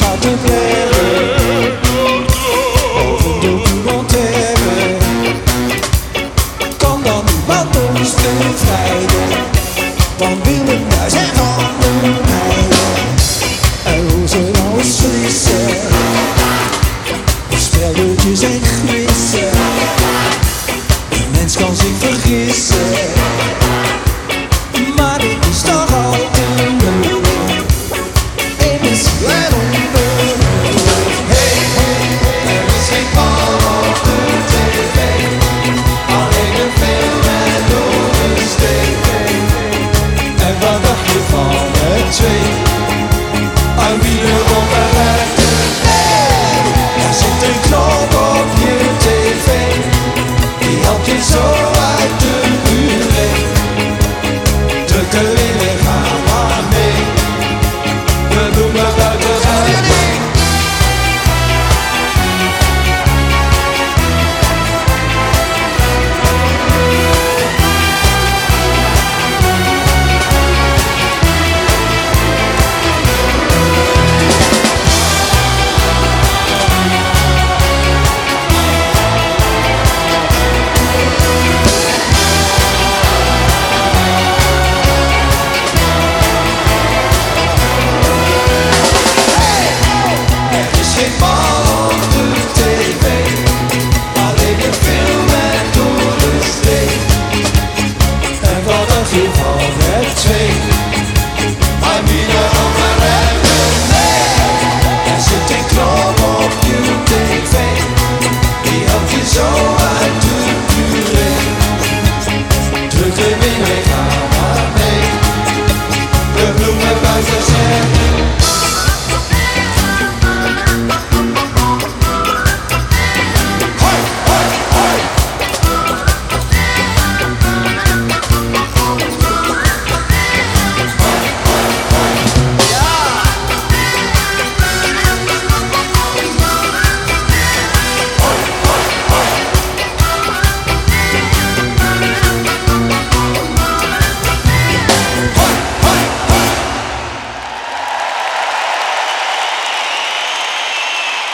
gaat te plaire. Of een documentaire. Kan dan niemand ons bevrijden. Dan willen wij zijn handen heiden. En hoe ze nou eens flissen. Spelletjes en gissen. Een mens kan zich vergissen. Maar dit is toch al te leuk. Emissie en onbedoeld. Hey, er is geen bal op de tv. Alleen een film met oversteek. En wat dacht je van het twee? Aan wie erop en rechter. Er zit een knop op je tv. Die helpt je zo uit de muur heen. Druk erin en ga maar mee. We doen maar buiten zijn ding. Er is geen bal